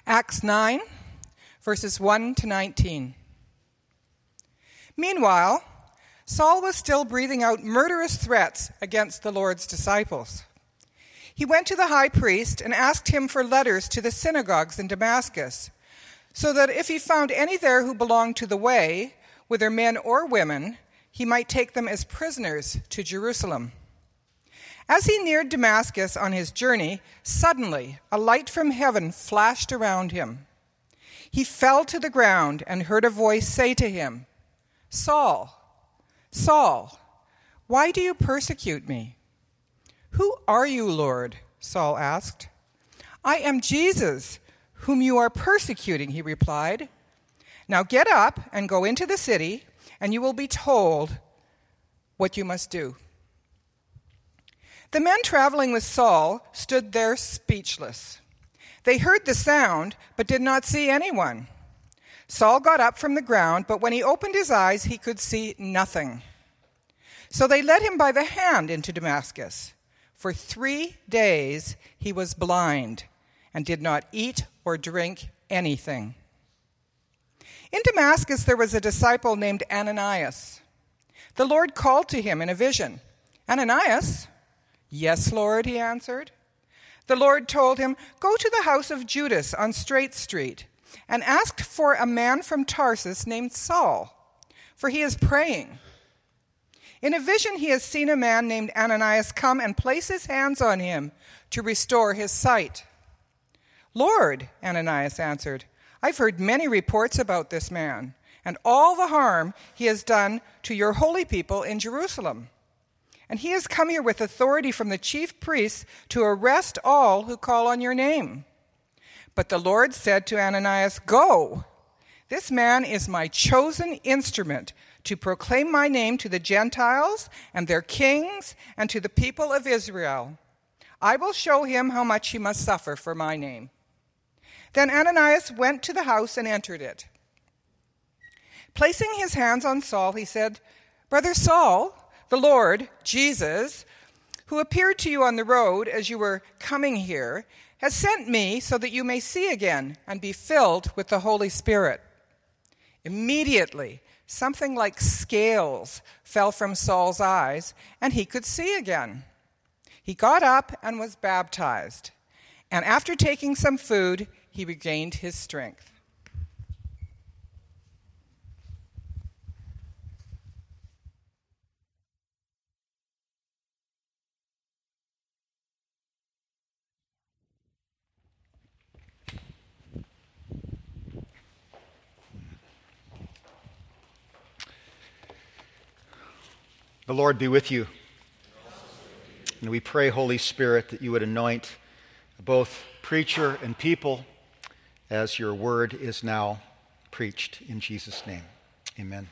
Acts 9, verses 1 to 19. Meanwhile, Saul was still breathing out murderous threats against the Lord's disciples. He went to the high priest and asked him for letters to the synagogues in Damascus, so that if he found any there who belonged to the way, whether men or women, he might take them as prisoners to Jerusalem. As he neared Damascus on his journey, suddenly a light from heaven flashed around him. He fell to the ground and heard a voice say to him, "Saul, Saul, why do you persecute me?" "Who are you, Lord?" Saul asked. "I am Jesus, whom you are persecuting," he replied. "Now get up and go into the city, and you will be told what you must do." The men traveling with Saul stood there speechless. They heard the sound, but did not see anyone. Saul got up from the ground, but when he opened his eyes, he could see nothing. So they led him by the hand into Damascus. For 3 days he was blind and did not eat or drink anything. In Damascus there was a disciple named Ananias. The Lord called to him in a vision, "Ananias?" "Yes, Lord," he answered. The Lord told him, "Go to the house of Judas on Straight Street and ask for a man from Tarsus named Saul, for he is praying. In a vision he has seen a man named Ananias come and place his hands on him to restore his sight." "Lord," Ananias answered, "I've heard many reports about this man and all the harm he has done to your holy people in Jerusalem. And he has come here with authority from the chief priests to arrest all who call on your name." But the Lord said to Ananias, "Go. This man is my chosen instrument to proclaim my name to the Gentiles and their kings and to the people of Israel. I will show him how much he must suffer for my name." Then Ananias went to the house and entered it. Placing his hands on Saul, he said, "Brother Saul, the Lord, Jesus, who appeared to you on the road as you were coming here, has sent me so that you may see again and be filled with the Holy Spirit." Immediately, something like scales fell from Saul's eyes, and he could see again. He got up and was baptized, and after taking some food, he regained his strength. The Lord be with you. And we pray, Holy Spirit, that you would anoint both preacher and people as your word is now preached in Jesus' name. Amen.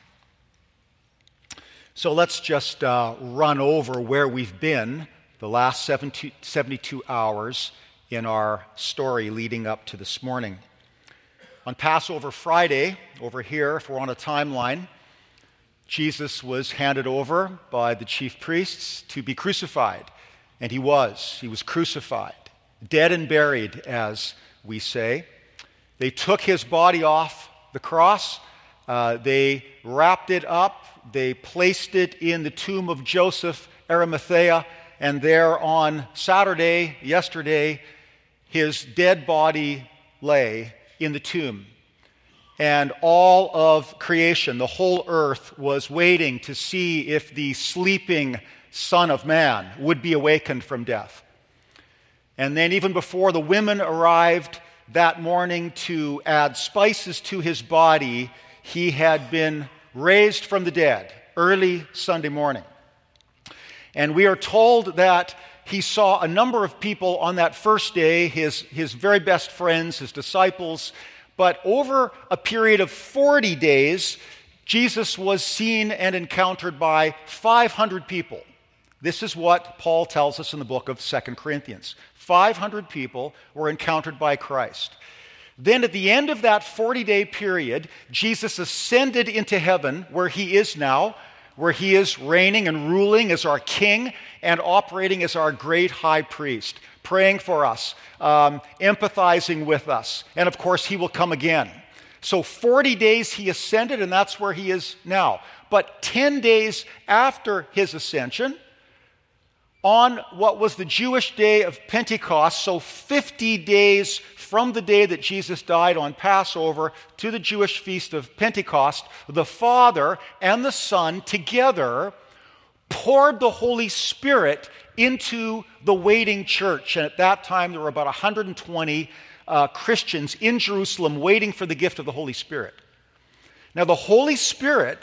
So let's just run over where we've been the last 72 hours in our story leading up to this morning. On Passover Friday, over here, if we're on a timeline, Jesus was handed over by the chief priests to be crucified. And he was. He was crucified. Dead and buried, as we say. They took his body off the cross. They wrapped it up. They placed it in the tomb of Joseph, Arimathea. And there on Saturday, yesterday, his dead body lay in the tomb. And all of creation, the whole earth, was waiting to see if the sleeping Son of Man would be awakened from death. And then even before the women arrived that morning to add spices to his body, he had been raised from the dead early Sunday morning. And we are told that he saw a number of people on that first day, his very best friends, his disciples. But over a period of 40 days, Jesus was seen and encountered by 500 people. This is what Paul tells us in the book of 2 Corinthians. 500 people were encountered by Christ. Then at the end of that 40-day period, Jesus ascended into heaven, where he is now, where he is reigning and ruling as our king and operating as our great high priest. praying for us, empathizing with us, and of course, he will come again. So 40 days he ascended, and that's where he is now. But 10 days after his ascension, on what was the Jewish day of Pentecost, so 50 days from the day that Jesus died on Passover to the Jewish feast of Pentecost, the Father and the Son together poured the Holy Spirit into the waiting church. And at that time, there were about 120 Christians in Jerusalem waiting for the gift of the Holy Spirit. Now, the Holy Spirit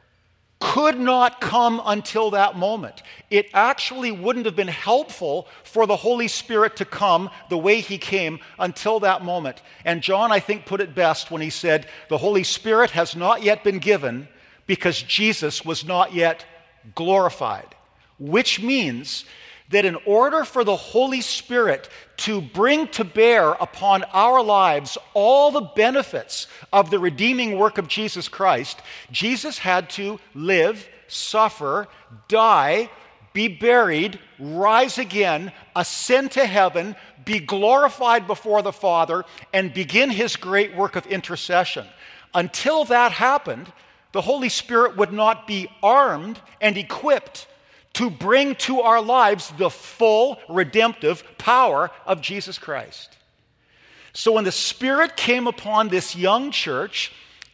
could not come until that moment. It actually wouldn't have been helpful for the Holy Spirit to come the way he came until that moment. And John, I think, put it best when he said, the Holy Spirit has not yet been given because Jesus was not yet glorified. Which means that in order for the Holy Spirit to bring to bear upon our lives all the benefits of the redeeming work of Jesus Christ, Jesus had to live, suffer, die, be buried, rise again, ascend to heaven, be glorified before the Father, and begin his great work of intercession. Until that happened, the Holy Spirit would not be armed and equipped to bring to our lives the full redemptive power of Jesus Christ. So when the Spirit came upon this young church,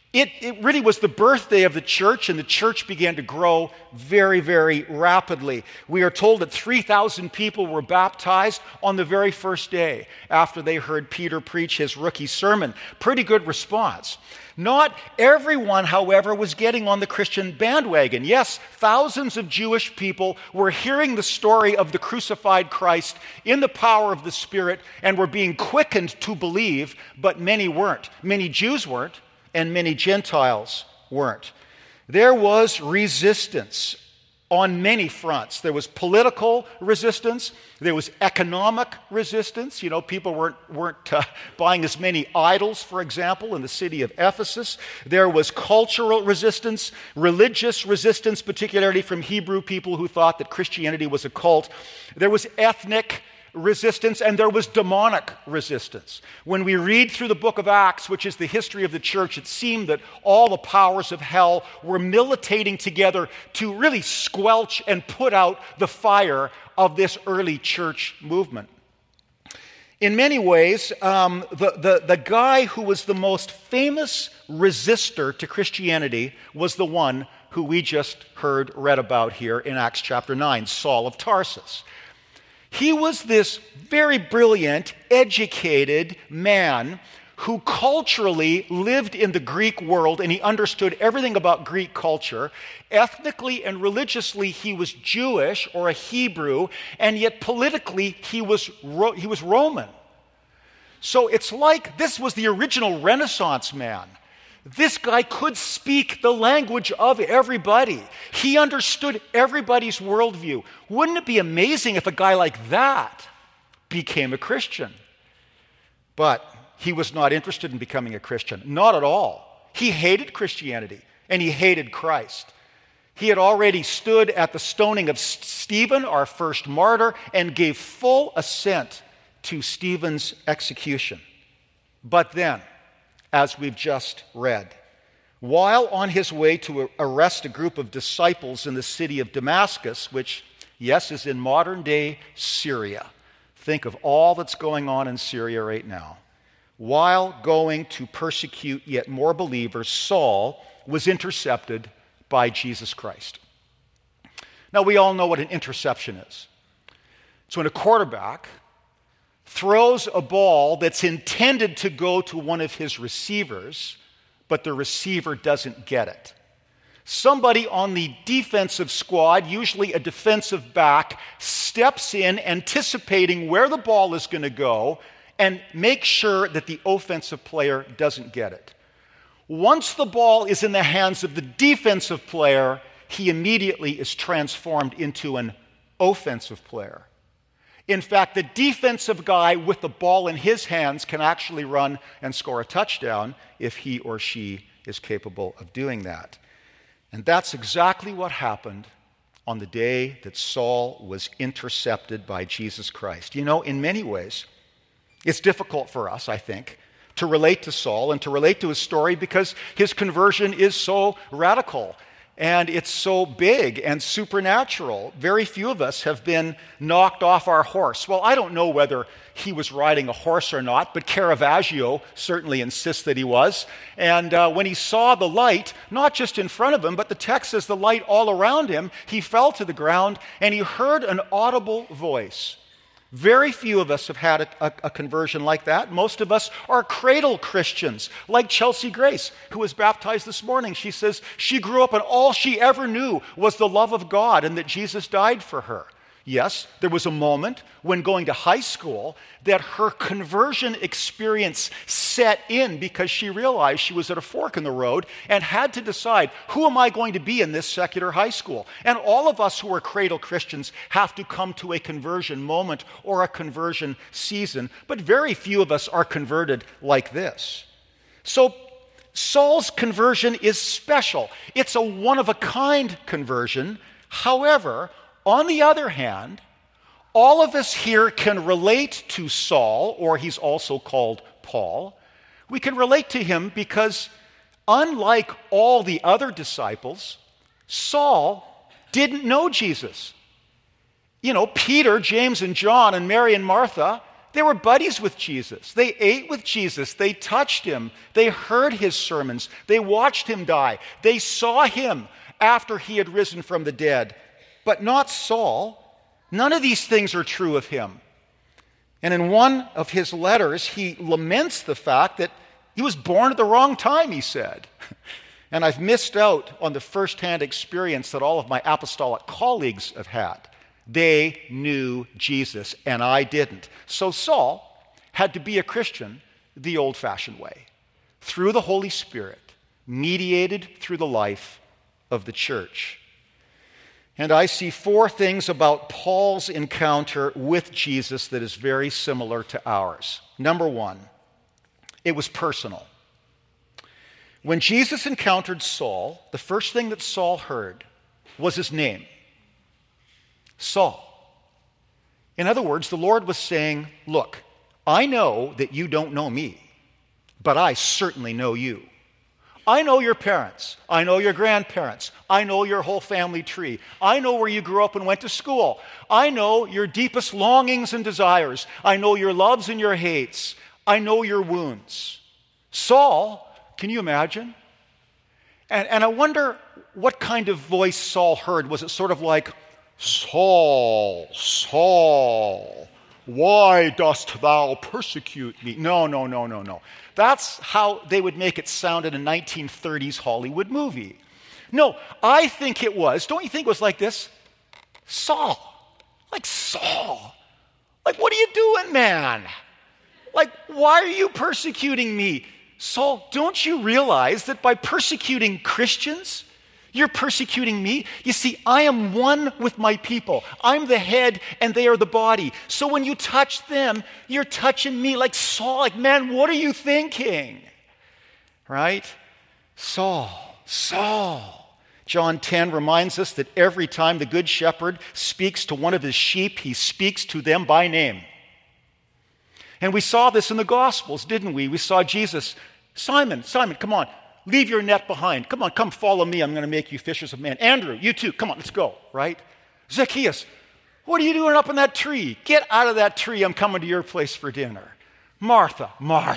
it really was the birthday of the church, and the church began to grow very, very rapidly. We are told that 3,000 people were baptized on the very first day after they heard Peter preach his rookie sermon. Pretty good response. Not everyone, however, was getting on the Christian bandwagon. Yes, thousands of Jewish people were hearing the story of the crucified Christ in the power of the Spirit and were being quickened to believe, but many weren't. Many Jews weren't, and many Gentiles weren't. There was resistance on many fronts. There was political resistance. There was economic resistance. You know, people weren't buying as many idols, for example, in the city of Ephesus. There was cultural resistance, religious resistance, particularly from Hebrew people who thought that Christianity was a cult. There was ethnic resistance, and there was demonic resistance. When we read through the book of Acts, which is the history of the church, it seemed that all the powers of hell were militating together to really squelch and put out the fire of this early church movement. In many ways, the guy who was the most famous resistor to Christianity was the one who we just read about here in Acts chapter 9, Saul of Tarsus. He was this very brilliant, educated man who culturally lived in the Greek world, and he understood everything about Greek culture. Ethnically and religiously, he was Jewish or a Hebrew, and yet politically, he was Roman. So it's like this was the original Renaissance man. This guy could speak the language of everybody. He understood everybody's worldview. Wouldn't it be amazing if a guy like that became a Christian? But he was not interested in becoming a Christian. Not at all. He hated Christianity, and he hated Christ. He had already stood at the stoning of Stephen, our first martyr, and gave full assent to Stephen's execution. But then, as we've just read, while on his way to arrest a group of disciples in the city of Damascus, which, yes, is in modern-day Syria. Think of all that's going on in Syria right now. While going to persecute yet more believers, Saul was intercepted by Jesus Christ. Now, we all know what an interception is. It's when a quarterback throws a ball that's intended to go to one of his receivers, but the receiver doesn't get it. Somebody on the defensive squad, usually a defensive back, steps in anticipating where the ball is going to go and makes sure that the offensive player doesn't get it. Once the ball is in the hands of the defensive player, he immediately is transformed into an offensive player. In fact, the defensive guy with the ball in his hands can actually run and score a touchdown if he or she is capable of doing that. And that's exactly what happened on the day that Saul was intercepted by Jesus Christ. You know, in many ways, it's difficult for us, I think, to relate to Saul and to relate to his story because his conversion is so radical and it's so big and supernatural. Very few of us have been knocked off our horse. Well, I don't know whether he was riding a horse or not, but Caravaggio certainly insists that he was. And when he saw the light, not just in front of him, but the text says the light all around him, he fell to the ground and he heard an audible voice. Very few of us have had a conversion like that. Most of us are cradle Christians, like Chelsea Grace, who was baptized this morning. She says she grew up and all she ever knew was the love of God and that Jesus died for her. Yes, there was a moment when going to high school that her conversion experience set in because she realized she was at a fork in the road and had to decide, who am I going to be in this secular high school? And all of us who are cradle Christians have to come to a conversion moment or a conversion season, but very few of us are converted like this. So Saul's conversion is special. It's a one-of-a-kind conversion. However, on the other hand, all of us here can relate to Saul, or he's also called Paul. We can relate to him because, unlike all the other disciples, Saul didn't know Jesus. You know, Peter, James, and John, and Mary and Martha, they were buddies with Jesus. They ate with Jesus. They touched him. They heard his sermons. They watched him die. They saw him after he had risen from the dead. But not Saul. None of these things are true of him. And in one of his letters, he laments the fact that he was born at the wrong time, he said. And I've missed out on the firsthand experience that all of my apostolic colleagues have had. They knew Jesus, and I didn't. So Saul had to be a Christian the old-fashioned way, through the Holy Spirit, mediated through the life of the church. And I see four things about Paul's encounter with Jesus that is very similar to ours. Number one, it was personal. When Jesus encountered Saul, the first thing that Saul heard was his name, Saul. In other words, the Lord was saying, look, I know that you don't know me, but I certainly know you. I know your parents. I know your grandparents. I know your whole family tree. I know where you grew up and went to school. I know your deepest longings and desires. I know your loves and your hates. I know your wounds. Saul, can you imagine? And I wonder what kind of voice Saul heard. Was it sort of like, Saul, Saul, why dost thou persecute me? No. That's how they would make it sound in a 1930s Hollywood movie. No, I think it was, don't you think it was like this? Saul. Like, Saul. Like, what are you doing, man? Like, why are you persecuting me? Saul, don't you realize that by persecuting Christians, you're persecuting me? You see, I am one with my people. I'm the head and they are the body. So when you touch them, you're touching me. Like Saul, like, man, what are you thinking? Right? Saul. John 10 reminds us that every time the Good Shepherd speaks to one of his sheep, he speaks to them by name. And we saw this in the Gospels, didn't we? We saw Jesus, Simon, come on. Leave your net behind. Come on, come follow me. I'm going to make you fishers of men. Andrew, you too. Come on, let's go, right? Zacchaeus, what are you doing up in that tree? Get out of that tree. I'm coming to your place for dinner. Martha,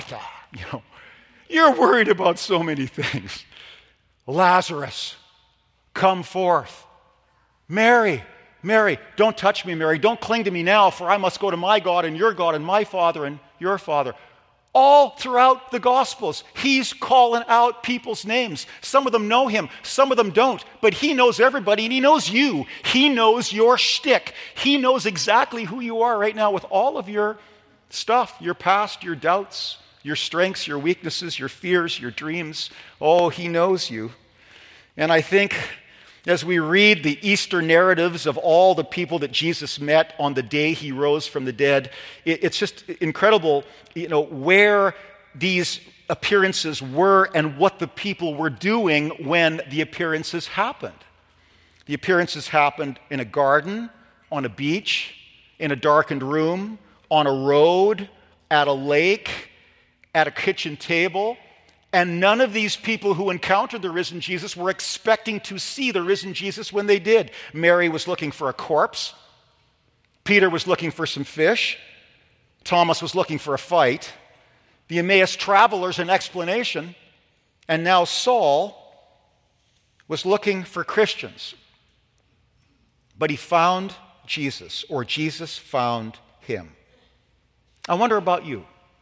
you're worried about so many things. Lazarus, come forth. Mary, don't touch me, Mary. Don't cling to me now, for I must go to my God and my Father and your Father. All throughout the Gospels, he's calling out people's names. Some of them know him, some of them don't, but he knows everybody and he knows you. He knows your shtick. He knows exactly who you are right now with all of your stuff, your past, your doubts, your strengths, your weaknesses, your fears, your dreams. Oh, he knows you. And I think as we read the Easter narratives of all the people that Jesus met on the day he rose from the dead, it's just incredible, where these appearances were and what the people were doing when the appearances happened. The appearances happened in a garden, on a beach, in a darkened room, on a road, at a lake, at a kitchen table. And none of these people who encountered the risen Jesus were expecting to see the risen Jesus when they did. Mary was looking for a corpse. Peter was looking for some fish. Thomas was looking for a fight. The Emmaus travelers, an explanation. And now Saul was looking for Christians. But he found Jesus, or Jesus found him. I wonder about you.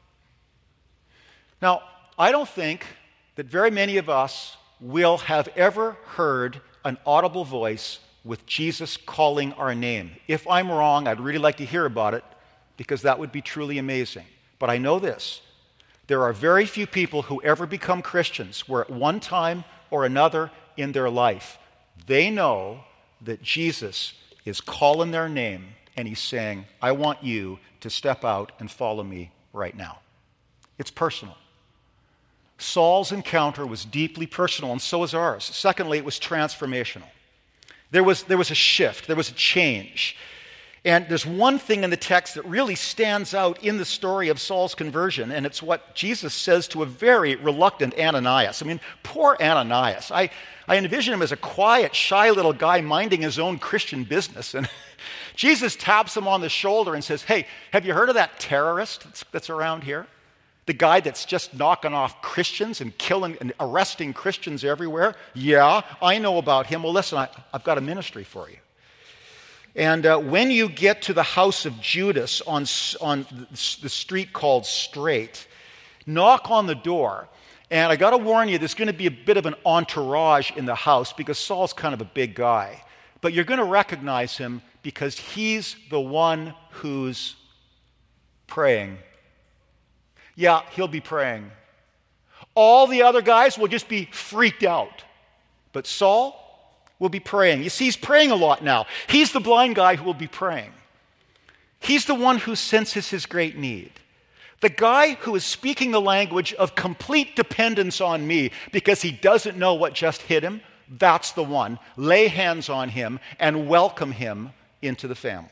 Now, I don't think that very many of us will have ever heard an audible voice with Jesus calling our name. If I'm wrong, I'd really like to hear about it, because that would be truly amazing. But I know this. There are very few people who ever become Christians where at one time or another in their life, they know that Jesus is calling their name and he's saying, I want you to step out and follow me right now. It's personal. Saul's encounter was deeply personal, and so is ours. Secondly, it was transformational. There was a shift. There was a change. And there's one thing in the text that really stands out in the story of Saul's conversion, and it's what Jesus says to a very reluctant Ananias. I mean, poor Ananias. I envision him as a quiet, shy little guy minding his own Christian business. And Jesus taps him on the shoulder and says, hey, have you heard of that terrorist that's around here? The guy that's just knocking off Christians and killing and arresting Christians everywhere? Yeah, I know about him. Well, listen, I've got a ministry for you. And when you get to the house of Judas on the street called Straight, knock on the door. And I got to warn you, there's going to be a bit of an entourage in the house because Saul's kind of a big guy. But you're going to recognize him because he's the one who's praying. Yeah, he'll be praying. All the other guys will just be freaked out. But Saul will be praying. You see, he's praying a lot now. He's the blind guy who will be praying. He's the one who senses his great need. The guy who is speaking the language of complete dependence on me because he doesn't know what just hit him, that's the one. Lay hands on him and welcome him into the family.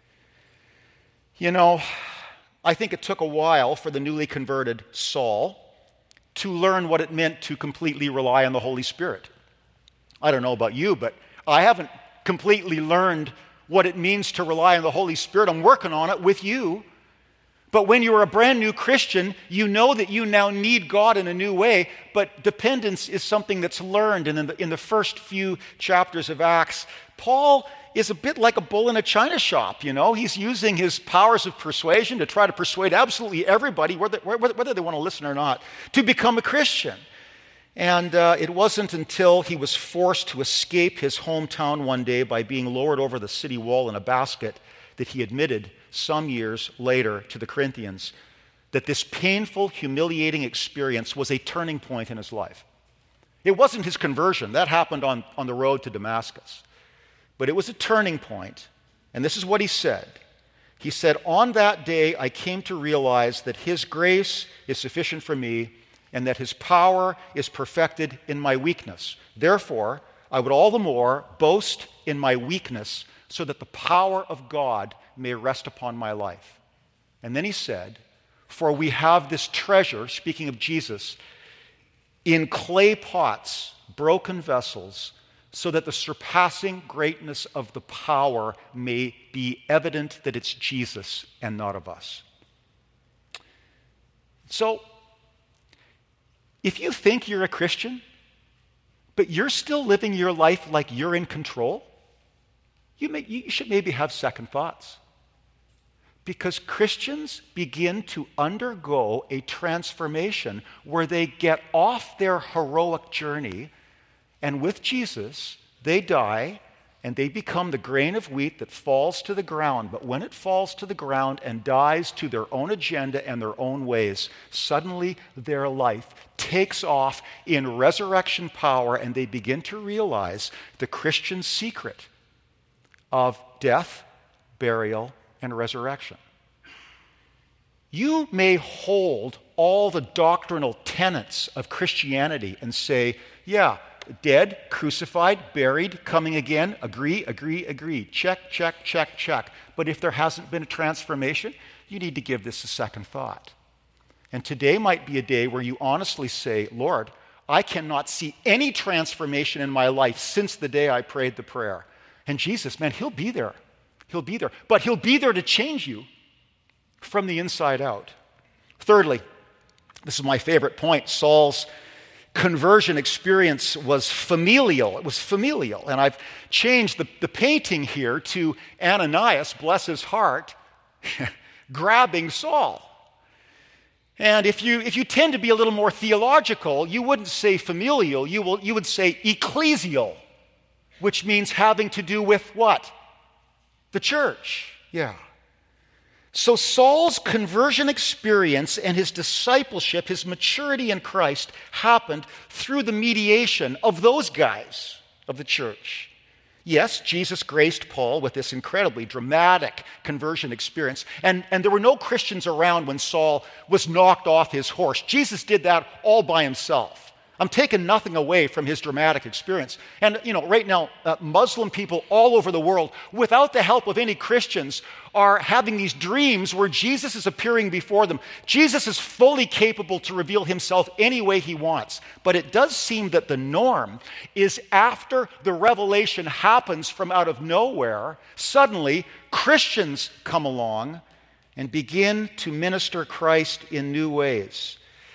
You know, I think it took a while for the newly converted Saul to learn what it meant to completely rely on the Holy Spirit. I don't know about you, but I haven't completely learned what it means to rely on the Holy Spirit. I'm working on it with you. But when you're a brand new Christian, you know that you now need God in a new way, but dependence is something that's learned. And in the first few chapters of Acts, Paul is a bit like a bull in a china shop, you know. He's using his powers of persuasion to try to persuade absolutely everybody, whether they want to listen or not, to become a Christian. And it wasn't until he was forced to escape his hometown one day by being lowered over the city wall in a basket that he admitted some years later to the Corinthians that this painful, humiliating experience was a turning point in his life. It wasn't his conversion. That happened on the road to Damascus. But it was a turning point, and this is what he said. He said, on that day I came to realize that his grace is sufficient for me and that his power is perfected in my weakness. Therefore, I would all the more boast in my weakness so that the power of God may rest upon my life. And then he said, for we have this treasure, speaking of Jesus, in clay pots, broken vessels, so that the surpassing greatness of the power may be evident that it's Jesus and not of us. So, if you think you're a Christian, but you're still living your life like you're in control, you should maybe have second thoughts. Because Christians begin to undergo a transformation where they get off their heroic journey, and with Jesus, they die and they become the grain of wheat that falls to the ground. But when it falls to the ground and dies to their own agenda and their own ways, suddenly their life takes off in resurrection power, and they begin to realize the Christian secret of death, burial, and resurrection. You may hold all the doctrinal tenets of Christianity and say, yeah, Dead, crucified, buried, coming again. Agree, agree, agree. Check, check, check, check. But if there hasn't been a transformation, you need to give this a second thought. And today might be a day where you honestly say, Lord, I cannot see any transformation in my life since the day I prayed the prayer. And Jesus, man, he'll be there. He'll be there. But he'll be there to change you from the inside out. Thirdly, this is my favorite point, Saul's conversion experience was familial. It was familial. And I've changed the painting here to Ananias, bless his heart, grabbing Saul. And if you tend to be a little more theological, you wouldn't say familial, you would say ecclesial, which means having to do with what? The church. Yeah. So Saul's conversion experience and his discipleship, his maturity in Christ, happened through the mediation of those guys of the church. Yes, Jesus graced Paul with this incredibly dramatic conversion experience, and there were no Christians around when Saul was knocked off his horse. Jesus did that all by himself. I'm taking nothing away from his dramatic experience. And, right now, Muslim people all over the world, without the help of any Christians, are having these dreams where Jesus is appearing before them. Jesus is fully capable to reveal himself any way he wants. But it does seem that the norm is after the revelation happens from out of nowhere, suddenly Christians come along and begin to minister Christ in new ways.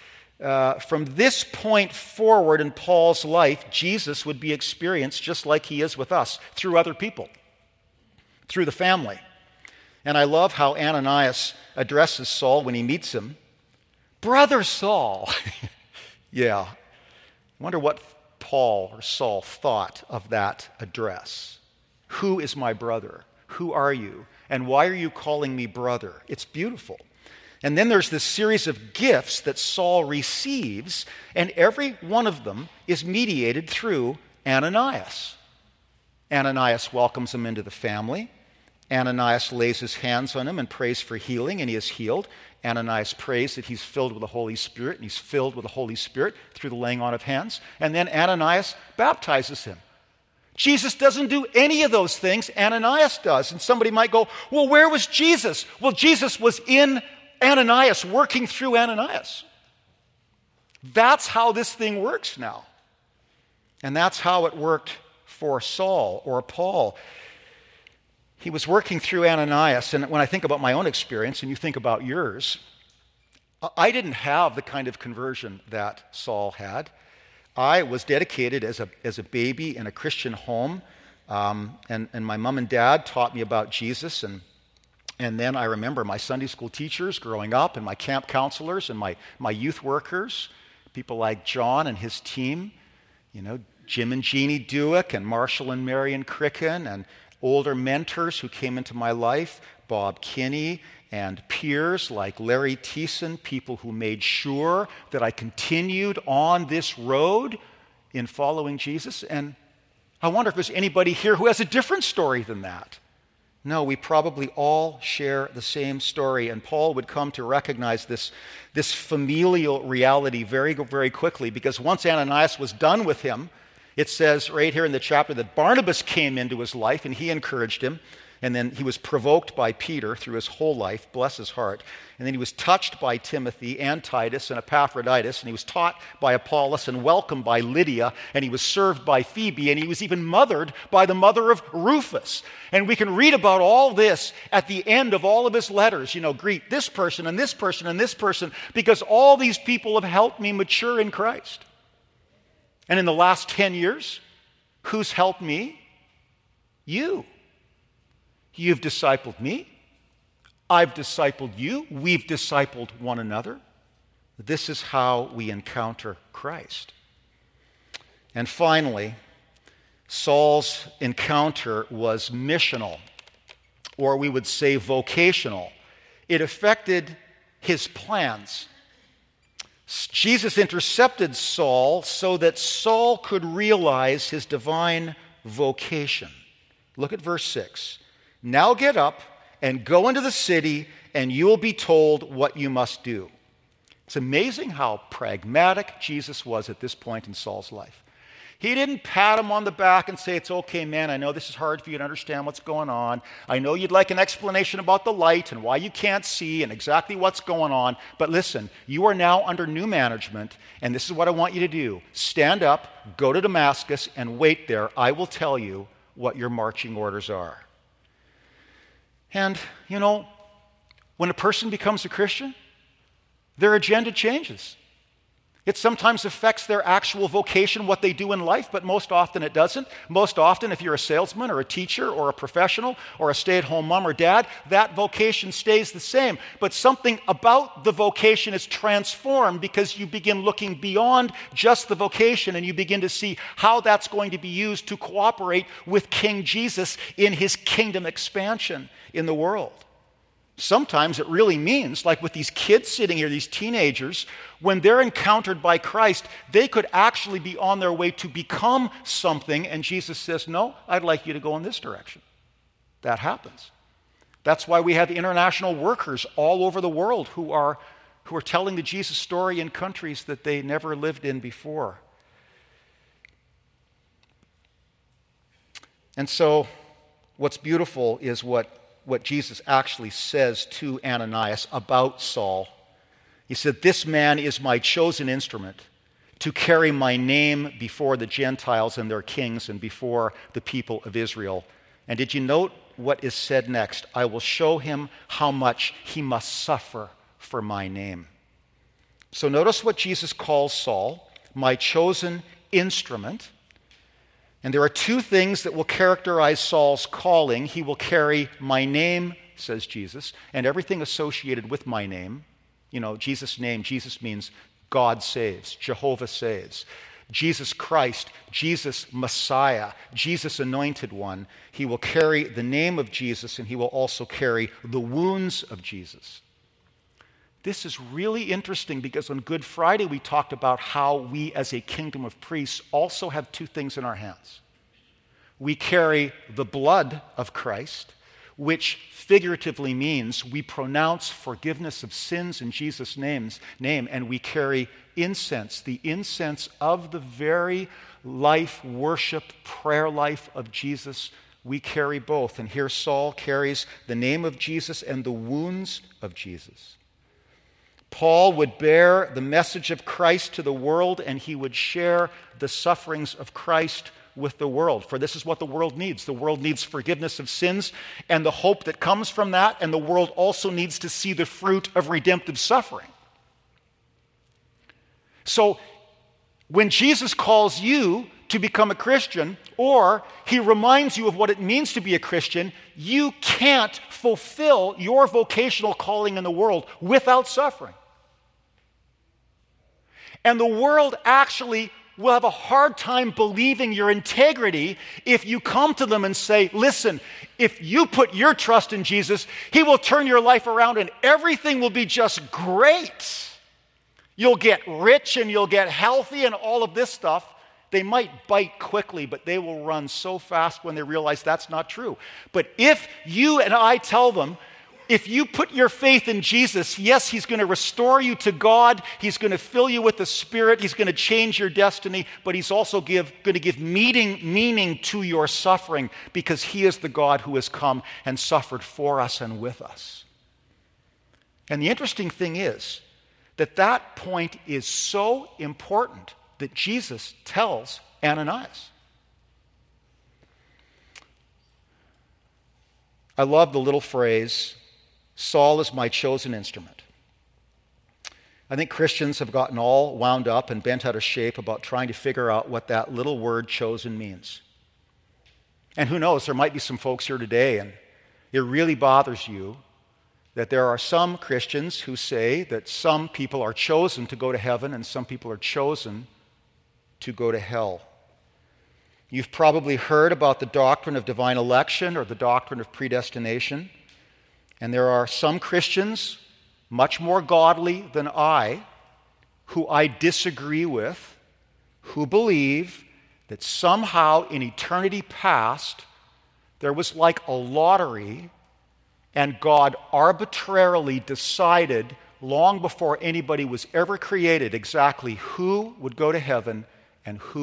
From this point forward in Paul's life, Jesus would be experienced just like he is with us, through other people, through the family. And I love how Ananias addresses Saul when he meets him. Brother Saul. Yeah. I wonder what Paul or Saul thought of that address. Who is my brother? Who are you? And why are you calling me brother? It's beautiful. And then there's this series of gifts that Saul receives, and every one of them is mediated through Ananias. Ananias welcomes him into the family. Ananias lays his hands on him and prays for healing, and he is healed. Ananias prays that he's filled with the Holy Spirit, and he's filled with the Holy Spirit through the laying on of hands. And then Ananias baptizes him. Jesus doesn't do any of those things. Ananias does. And somebody might go, well, where was Jesus? Well, Jesus was in Ananias, working through Ananias. That's how this thing works now. And that's how it worked for Saul or Paul. He was working through Ananias, and when I think about my own experience, and you think about yours, I didn't have the kind of conversion that Saul had. I was dedicated as a baby in a Christian home, and my mom and dad taught me about Jesus, and then I remember my Sunday school teachers growing up, and my camp counselors, and my youth workers, people like John and his team, Jim and Jeannie Dewick, and Marshall and Marion Cricken, and older mentors who came into my life, Bob Kinney, and peers like Larry Thiessen, people who made sure that I continued on this road in following Jesus. And I wonder if there's anybody here who has a different story than that. No, we probably all share the same story, and Paul would come to recognize this familial reality very, very quickly, because once Ananias was done with him, it says right here in the chapter that Barnabas came into his life, and he encouraged him, and then he was provoked by Peter through his whole life, bless his heart, and then he was touched by Timothy and Titus and Epaphroditus, and he was taught by Apollos and welcomed by Lydia, and he was served by Phoebe, and he was even mothered by the mother of Rufus. And we can read about all this at the end of all of his letters. Greet this person and this person and this person, because all these people have helped me mature in Christ. And in the last 10 years, who's helped me? You. You've discipled me. I've discipled you. We've discipled one another. This is how we encounter Christ. And finally, Saul's encounter was missional, or we would say vocational. It affected his plans. Jesus intercepted Saul so that Saul could realize his divine vocation. Look at verse 6. Now get up and go into the city, and you will be told what you must do. It's amazing how pragmatic Jesus was at this point in Saul's life. He didn't pat him on the back and say, it's okay, man, I know this is hard for you to understand what's going on. I know you'd like an explanation about the light and why you can't see and exactly what's going on. But listen, you are now under new management, and this is what I want you to do. Stand up, go to Damascus, and wait there. I will tell you what your marching orders are. And, when a person becomes a Christian, their agenda changes. It sometimes affects their actual vocation, what they do in life, but most often it doesn't. Most often, if you're a salesman or a teacher or a professional or a stay-at-home mom or dad, that vocation stays the same. But something about the vocation is transformed because you begin looking beyond just the vocation and you begin to see how that's going to be used to cooperate with King Jesus in his kingdom expansion in the world. Sometimes it really means, like with these kids sitting here, these teenagers, when they're encountered by Christ, they could actually be on their way to become something, and Jesus says, no, I'd like you to go in this direction. That happens. That's why we have international workers all over the world who are telling the Jesus story in countries that they never lived in before. And so, what's beautiful is what Jesus actually says to Ananias about Saul. He said, this man is my chosen instrument to carry my name before the Gentiles and their kings and before the people of Israel. And did you note what is said next? I will show him how much he must suffer for my name. So notice what Jesus calls Saul, my chosen instrument. And there are two things that will characterize Saul's calling. He will carry my name, says Jesus, and everything associated with my name. Jesus' name, Jesus means God saves, Jehovah saves. Jesus Christ, Jesus Messiah, Jesus Anointed One. He will carry the name of Jesus, and he will also carry the wounds of Jesus. This is really interesting because on Good Friday we talked about how we as a kingdom of priests also have two things in our hands. We carry the blood of Christ, which figuratively means we pronounce forgiveness of sins in Jesus' name, and we carry incense, the incense of the very life, worship, prayer life of Jesus. We carry both. And here Saul carries the name of Jesus and the wounds of Jesus. Paul would bear the message of Christ to the world, and he would share the sufferings of Christ with the world. For this is what the world needs. The world needs forgiveness of sins and the hope that comes from that, and the world also needs to see the fruit of redemptive suffering. So, when Jesus calls you to become a Christian, or he reminds you of what it means to be a Christian, you can't fulfill your vocational calling in the world without suffering. And the world actually will have a hard time believing your integrity if you come to them and say, listen, if you put your trust in Jesus, he will turn your life around and everything will be just great. You'll get rich and you'll get healthy and all of this stuff. They might bite quickly, but they will run so fast when they realize that's not true. But if you and I tell them, if you put your faith in Jesus, yes, he's going to restore you to God. He's going to fill you with the Spirit. He's going to change your destiny. But he's also going to give meaning to your suffering, because he is the God who has come and suffered for us and with us. And the interesting thing is that point is so important that Jesus tells Ananias. I love the little phrase, Saul is my chosen instrument. I think Christians have gotten all wound up and bent out of shape about trying to figure out what that little word chosen means. And who knows, there might be some folks here today and it really bothers you that there are some Christians who say that some people are chosen to go to heaven and some people are chosen to go to hell. You've probably heard about the doctrine of divine election or the doctrine of predestination. And there are some Christians, much more godly than I, who I disagree with, who believe that somehow in eternity past, there was like a lottery, and God arbitrarily decided long before anybody was ever created exactly who would go to heaven and who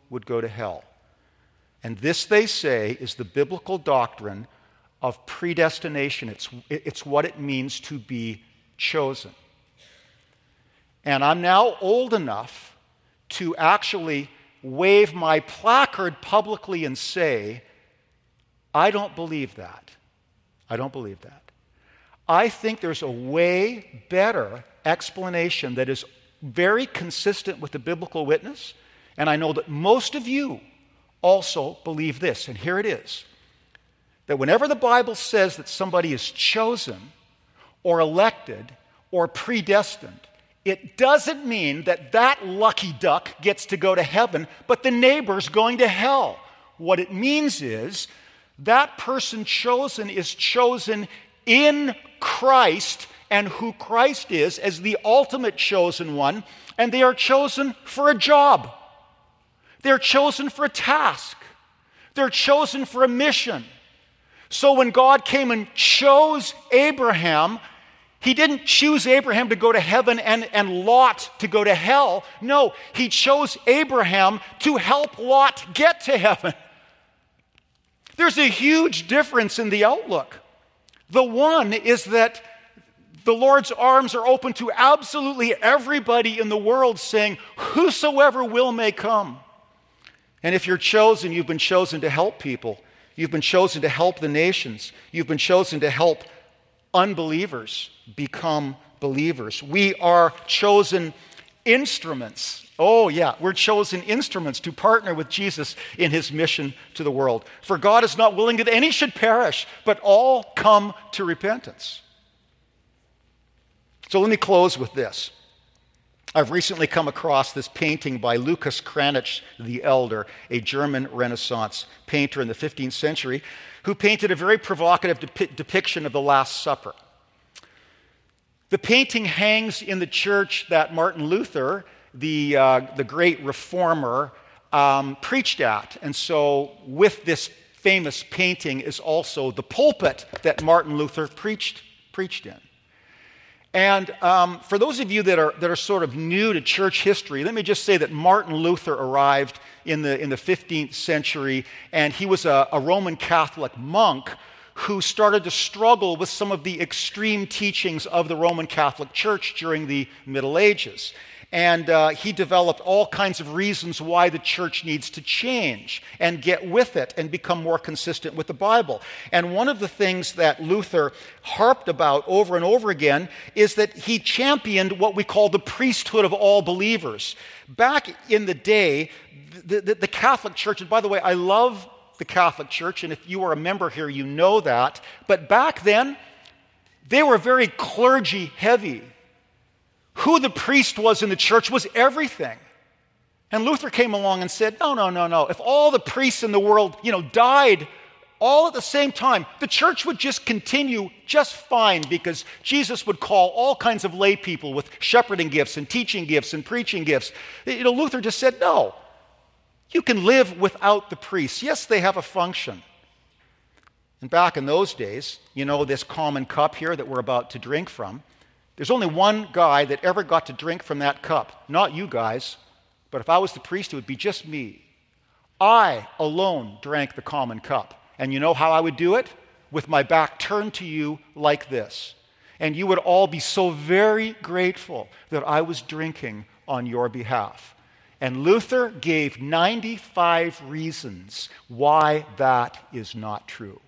would go to hell. And this, they say, is the biblical doctrine of predestination. It's what it means to be chosen. And I'm now old enough to actually wave my placard publicly and say, I don't believe that. I don't believe that. I think there's a way better explanation that is very consistent with the biblical witness, and I know that most of you also believe this, and here it is. That whenever the Bible says that somebody is chosen or elected or predestined, it doesn't mean that that lucky duck gets to go to heaven, but the neighbor's going to hell. What it means is that person chosen is chosen in Christ and who Christ is as the ultimate chosen one, and they are chosen for a job. They're chosen for a task. They're chosen for a mission. So when God came and chose Abraham, he didn't choose Abraham to go to heaven and Lot to go to hell. No, he chose Abraham to help Lot get to heaven. There's a huge difference in the outlook. The one is that the Lord's arms are open to absolutely everybody in the world, saying, whosoever will may come. And if you're chosen, you've been chosen to help people. You've been chosen to help the nations. You've been chosen to help unbelievers become believers. We are chosen instruments. Oh, yeah, we're chosen instruments to partner with Jesus in his mission to the world. For God is not willing that any should perish, but all come to repentance. So let me close with this. I've recently come across this painting by Lucas Cranach the Elder, a German Renaissance painter in the 15th century, who painted a very provocative depiction of the Last Supper. The painting hangs in the church that Martin Luther, the great reformer, preached at. And so with this famous painting is also the pulpit that Martin Luther preached in. And for those of you that are sort of new to church history, let me just say that Martin Luther arrived in the 15th century, and he was a Roman Catholic monk who started to struggle with some of the extreme teachings of the Roman Catholic Church during the Middle Ages. And he developed all kinds of reasons why the church needs to change and get with it and become more consistent with the Bible. And one of the things that Luther harped about over and over again is that he championed what we call the priesthood of all believers. Back in the day, the Catholic Church, and by the way, I love the Catholic Church, and if you are a member here, you know that. But back then, they were very clergy heavy. Who the priest was in the church was everything. And Luther came along and said, no. If all the priests in the world, died all at the same time, the church would just continue just fine because Jesus would call all kinds of lay people with shepherding gifts and teaching gifts and preaching gifts. Luther just said, no, you can live without the priests. Yes, they have a function. And back in those days, this common cup here that we're about to drink from, there's only one guy that ever got to drink from that cup. Not you guys, but if I was the priest, it would be just me. I alone drank the common cup. And you know how I would do it? With my back turned to you like this. And you would all be so very grateful that I was drinking on your behalf. And Luther gave 95 reasons why that is not true.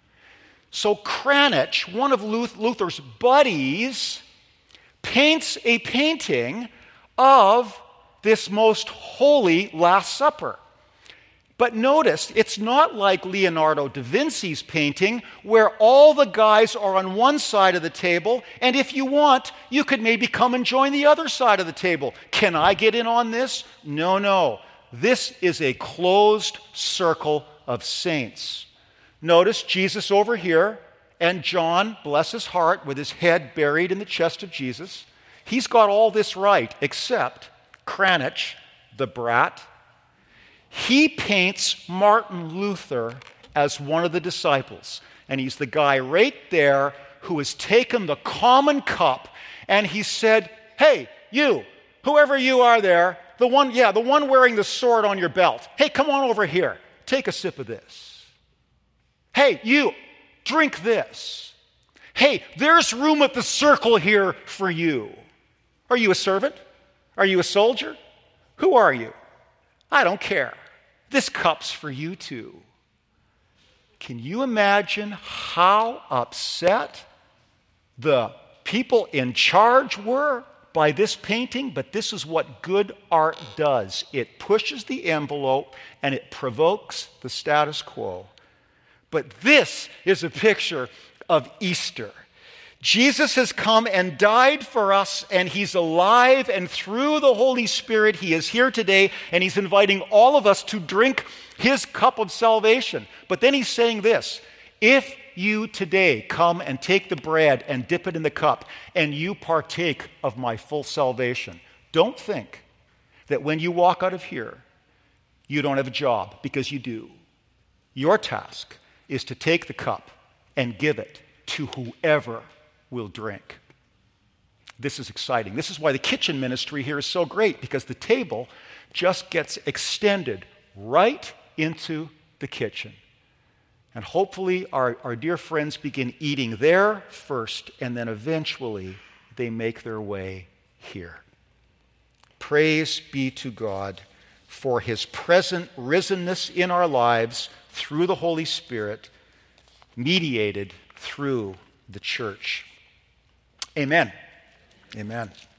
So Cranach, one of Luther's buddies, paints a painting of this most holy Last Supper. But notice, it's not like Leonardo da Vinci's painting where all the guys are on one side of the table, and if you want, you could maybe come and join the other side of the table. Can I get in on this? No. This is a closed circle of saints. Notice Jesus over here, and John, bless his heart, with his head buried in the chest of Jesus. He's got all this right, except Cranach, the brat. He paints Martin Luther as one of the disciples. And he's the guy right there who has taken the common cup and he said, hey, you, whoever you are there, The one wearing the sword on your belt. Hey, come on over here. Take a sip of this. Hey, you, drink this. Hey, there's room at the circle here for you. Are you a servant? Are you a soldier? Who are you? I don't care. This cup's for you too. Can you imagine how upset the people in charge were by this painting? But this is what good art does. It pushes the envelope and it provokes the status quo. But this is a picture of Easter. Jesus has come and died for us, and he's alive, and through the Holy Spirit, he is here today, and he's inviting all of us to drink his cup of salvation. But then he's saying this: if you today come and take the bread and dip it in the cup, and you partake of my full salvation, don't think that when you walk out of here, you don't have a job, because you do. Your task is to take the cup and give it to whoever will drink. This is exciting. This is why the kitchen ministry here is so great, because the table just gets extended right into the kitchen. And hopefully our dear friends begin eating there first, and then eventually they make their way here. Praise be to God for his present risenness in our lives through the Holy Spirit, mediated through the church. Amen. Amen.